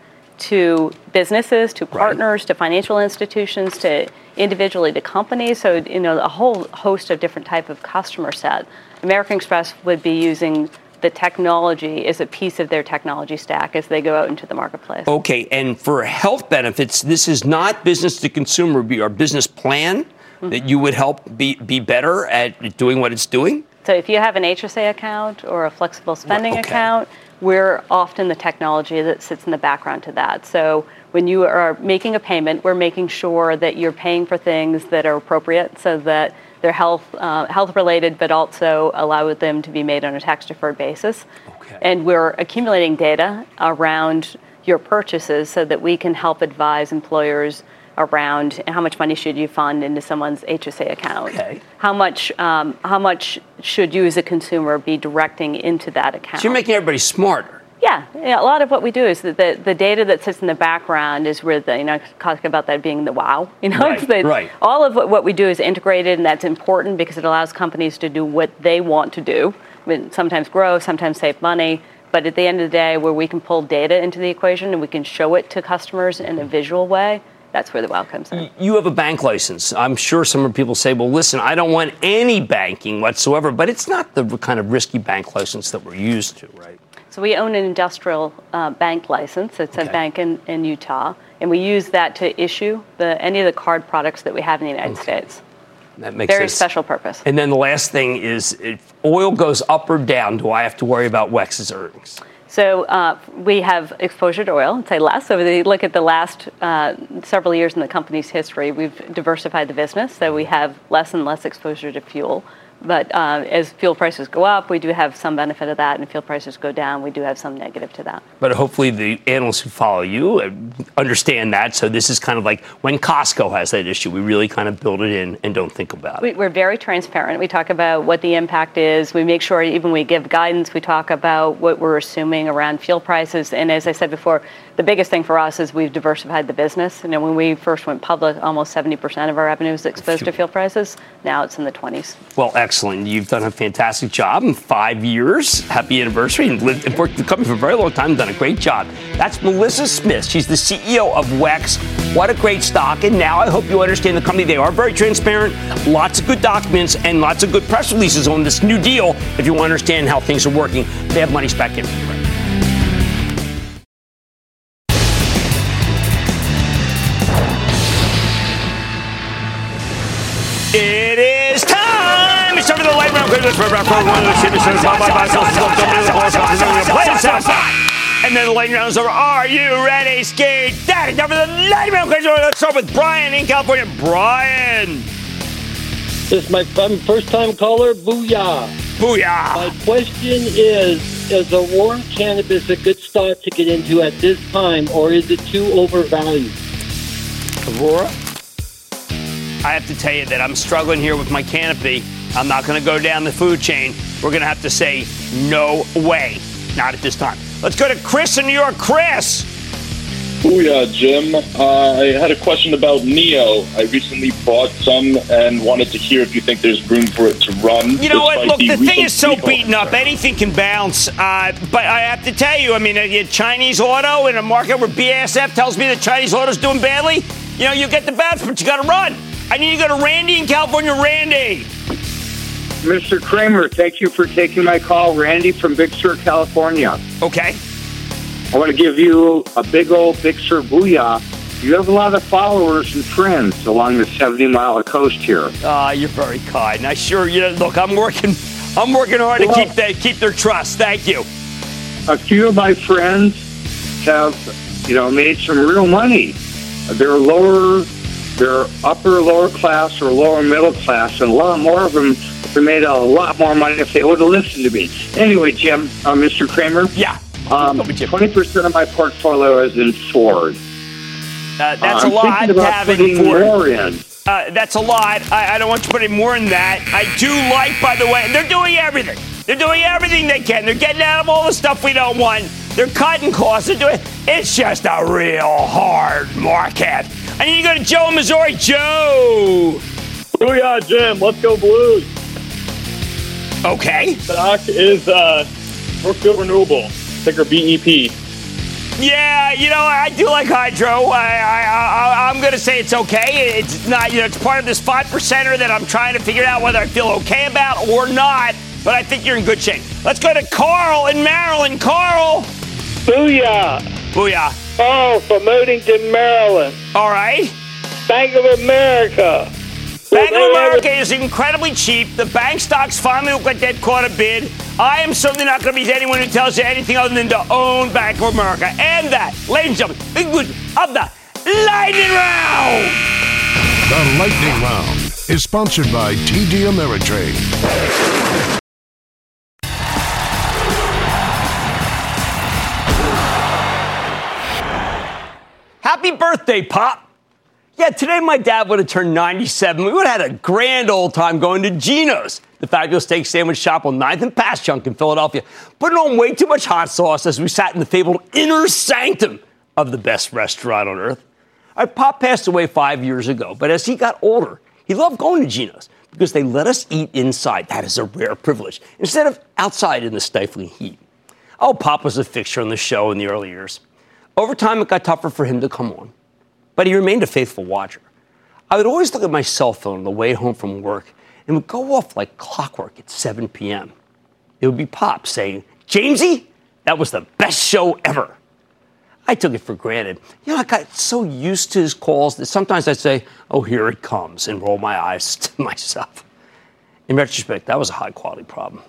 to businesses, to partners, right. to financial institutions, to individually to companies. So, you know, a whole host of different type of customer set. American Express would be using the technology as a piece of their technology stack as they go out into the marketplace. Okay, and for health benefits, this is not business to consumer, be our business plan mm-hmm. that you would help be, be better at doing what it's doing? So if you have an H S A account or a flexible spending okay. account, we're often the technology that sits in the background to that. So when you are making a payment, we're making sure that you're paying for things that are appropriate so that they're health uh, health related, but also allow them to be made on a tax deferred basis. Okay. And we're accumulating data around your purchases so that we can help advise employers around how much money should you fund into someone's H S A account. Okay. How much um, how much should you as a consumer be directing into that account? So you're making everybody smarter. Yeah, yeah, a lot of what we do is that the, the data that sits in the background is where the, you know, talking about that being the wow, you know, right, the, right. all of what, what we do is integrated, and that's important because it allows companies to do what they want to do. I mean, sometimes grow, sometimes save money, but at the end of the day, where we can pull data into the equation and we can show it to customers in a visual way, that's where the wow comes in. You have a bank license. I'm sure some people say, well, listen, I don't want any banking whatsoever, but it's not the kind of risky bank license that we're used to, right? So we own an industrial uh, bank license. It's okay. a bank in, in Utah, and we use that to issue the, any of the card products that we have in the United okay. States. That makes Very sense. special purpose. And then the last thing is, if oil goes up or down, do I have to worry about W E X's earnings? So uh, we have exposure to oil, I'd say less. So if you look at the last uh, several years in the company's history, we've diversified the business, so we have less and less exposure to fuel. But uh, as fuel prices go up, we do have some benefit of that, and if fuel prices go down, we do have some negative to that. But hopefully the analysts who follow you understand that. So this is kind of like when Costco has that issue. We really kind of build it in and don't think about we, it. We're very transparent. We talk about what the impact is. We make sure even when we give guidance, we talk about what we're assuming around fuel prices. And as I said before, the biggest thing for us is we've diversified the business. You know, when we first went public, almost seventy percent of our revenue was exposed to fuel prices. Now it's in the twenties. Well, excellent. You've done a fantastic job in five years. Happy anniversary. And lived and worked with the company for a very long time. Done a great job. That's Melissa Smith. She's the C E O of W E X. What a great stock. And now I hope you understand the company. They are very transparent. Lots of good documents and lots of good press releases on this new deal. If you want to understand how things are working, they have money back in. It is time! It's time for the light round. And then the lightning round is over. Are you ready, Skate Daddy? Time for the lightning round. Let's start with Brian in California. Brian. This is my first-time caller. Booyah. Booyah. My question is, is Aurora Cannabis a good stock to get into at this time, or is it too overvalued? Aurora? I have to tell you that I'm struggling here with my canopy. I'm not going to go down the food chain. We're going to have to say no way. Not at this time. Let's go to Chris in New York. Chris! Booyah, Jim. Uh, I had a question about NIO. I recently bought some and wanted to hear if you think there's room for it to run. You know what? Look, the, the thing is so recall. beaten up. Anything can bounce. Uh, but I have to tell you, I mean, a, a Chinese auto in a market where B A S F tells me that Chinese auto's doing badly, you know, you get the bounce, but you got to run. I need to go to Randy in California. Randy. Mister Kramer, thank you for taking my call. Randy from Big Sur, California. Okay. I want to give you a big old Big Sur booyah. You have a lot of followers and friends along the seventy-mile coast here. Ah, uh, you're very kind. I sure, you know, look, I'm working, I'm working hard well, to keep they, keep their trust. Thank you. A few of my friends have, you know, made some real money. They're lower, they're upper lower class or lower middle class, and a lot more of them have made a lot more money if they would have listened to me. Anyway, Jim, uh, Mister Kramer. Yeah. Um, twenty percent of my portfolio is in Ford. Uh, that's uh, a lot to have Ford. More in. Uh, that's a lot. I, I don't want you putting more in that. I do like, by the way, they're doing everything. They're doing everything they can. They're getting out of all the stuff we don't want. They're cutting costs. They're doing. It's just a real hard market. I need to go to Joe in Missouri. Joe. Booyah, Jim. Let's go Blues. Okay. Stock is uh, Brookfield Renewable, ticker B E P. Yeah, you know, I do like hydro. I, I, I, I'm going to say it's okay. It's not, you know, it's part of this five percenter that I'm trying to figure out whether I feel okay about or not. But I think you're in good shape. Let's go to Carl in Maryland. Carl. Booyah. Booyah. Carl from Odenton, Maryland. All right. Bank of America. Bank of America is incredibly cheap. The bank stocks finally look like they'd caught a bid. I am certainly not going to be anyone who tells you anything other than to own Bank of America. And that, ladies and gentlemen, big good of the Lightning Round. The Lightning Round is sponsored by T D Ameritrade. Happy birthday, Pop. Yeah, today my dad would have turned ninety-seven. We would have had a grand old time going to Geno's, the fabulous steak sandwich shop on ninth and Passyunk in Philadelphia, putting on way too much hot sauce as we sat in the fabled inner sanctum of the best restaurant on earth. Our Pop passed away five years ago, but as he got older, he loved going to Geno's because they let us eat inside. That is a rare privilege, instead of outside in the stifling heat. Oh, Pop was a fixture on the show in the early years. Over time, it got tougher for him to come on, but he remained a faithful watcher. I would always look at my cell phone on the way home from work and would go off like clockwork at seven p.m. It would be Pop saying, "Jamesy, that was the best show ever." I took it for granted. You know, I got so used to his calls that sometimes I'd say, "Oh, here it comes," and roll my eyes to myself. In retrospect, that was a high-quality problem.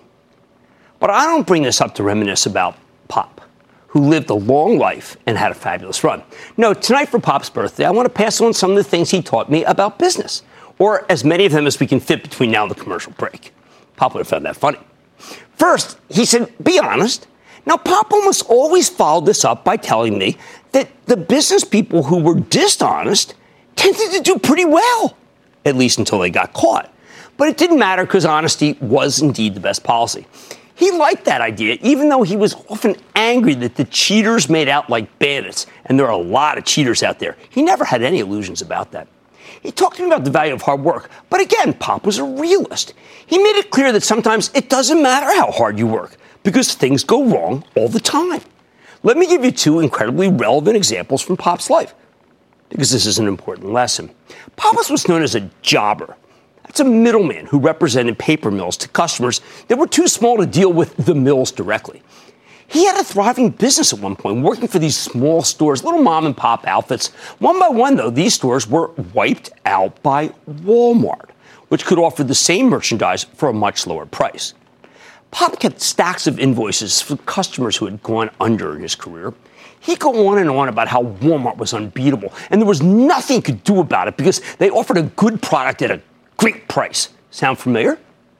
But I don't bring this up to reminisce about Pop, who lived a long life and had a fabulous run. No, tonight for Pop's birthday, I want to pass on some of the things he taught me about business, or as many of them as we can fit between now and the commercial break. Pop would have found that funny. First, he said, be honest. Now, Pop almost always followed this up by telling me that the business people who were dishonest tended to do pretty well, at least until they got caught. But it didn't matter because honesty was indeed the best policy. He liked that idea, even though he was often angry that the cheaters made out like bandits, and there are a lot of cheaters out there. He never had any illusions about that. He talked to me about the value of hard work, but again, Pop was a realist. He made it clear that sometimes it doesn't matter how hard you work, because things go wrong all the time. Let me give you two incredibly relevant examples from Pop's life, because this is an important lesson. Pop was known as a jobber. That's a middleman who represented paper mills to customers that were too small to deal with the mills directly. He had a thriving business at one point, working for these small stores, little mom-and-pop outfits. One by one, though, these stores were wiped out by Walmart, which could offer the same merchandise for a much lower price. Pop kept stacks of invoices for customers who had gone under in his career. He'd go on and on about how Walmart was unbeatable, and there was nothing he could do about it because they offered a good product at a great price. Sound familiar?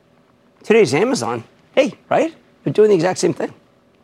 Today's Amazon. Hey, right? They're doing the exact same thing.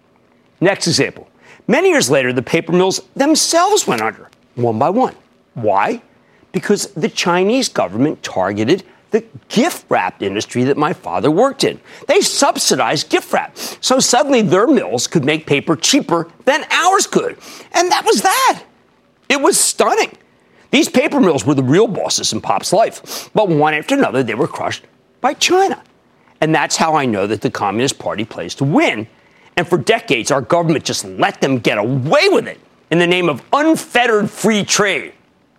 Next example. Many years later, the paper mills themselves went under, one by one. Why? Because the Chinese government targeted the gift wrap industry that my father worked in. They subsidized gift wrap. So suddenly their mills could make paper cheaper than ours could. And that was that. It was stunning. These paper mills were the real bosses in Pop's life. But one after another, they were crushed by China. And that's how I know that the Communist Party plays to win. And for decades, our government just let them get away with it in the name of unfettered free trade.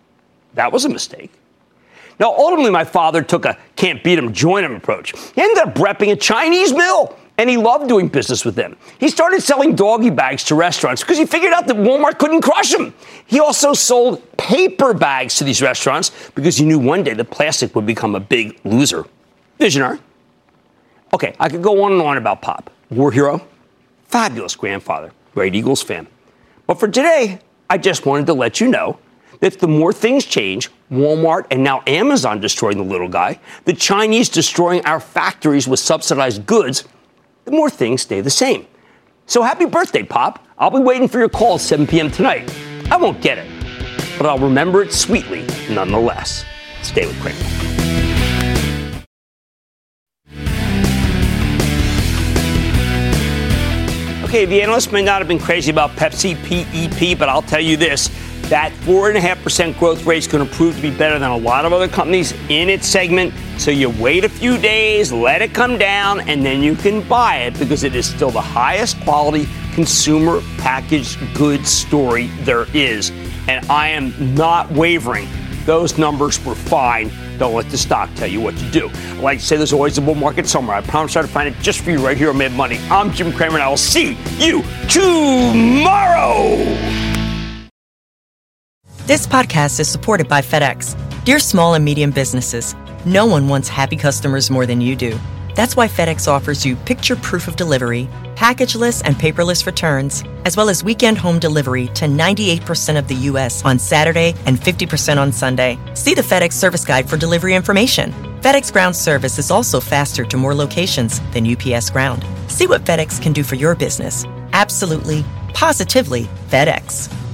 That was a mistake. Now, ultimately, my father took a can't beat 'em, join 'em approach. He ended up repping a Chinese mill, and he loved doing business with them. He started selling doggy bags to restaurants because he figured out that Walmart couldn't crush him. He also sold paper bags to these restaurants because he knew one day the plastic would become a big loser. Visionary. Okay, I could go on and on about Pop. War hero, fabulous grandfather, great Eagles fan. But for today, I just wanted to let you know that the more things change, Walmart and now Amazon destroying the little guy, the Chinese destroying our factories with subsidized goods, the more things stay the same. So happy birthday, Pop. I'll be waiting for your call at seven p.m. tonight. I won't get it, but I'll remember it sweetly nonetheless. Stay with Cramer. Okay, the analysts may not have been crazy about Pepsi, P E P, but I'll tell you this. That four point five percent growth rate is going to prove to be better than a lot of other companies in its segment. So you wait a few days, let it come down, and then you can buy it because it is still the highest quality consumer packaged goods story there is. And I am not wavering. Those numbers were fine. Don't let the stock tell you what to do. I like to say there's always a bull market somewhere. I promise I'll find it just for you right here on Mad Money. I'm Jim Cramer, and I will see you tomorrow. This podcast is supported by FedEx. Dear small and medium businesses, no one wants happy customers more than you do. That's why FedEx offers you picture proof of delivery, packageless and paperless returns, as well as weekend home delivery to ninety-eight percent of the U S on Saturday and fifty percent on Sunday. See the FedEx service guide for delivery information. FedEx Ground service is also faster to more locations than U P S Ground. See what FedEx can do for your business. Absolutely, positively FedEx.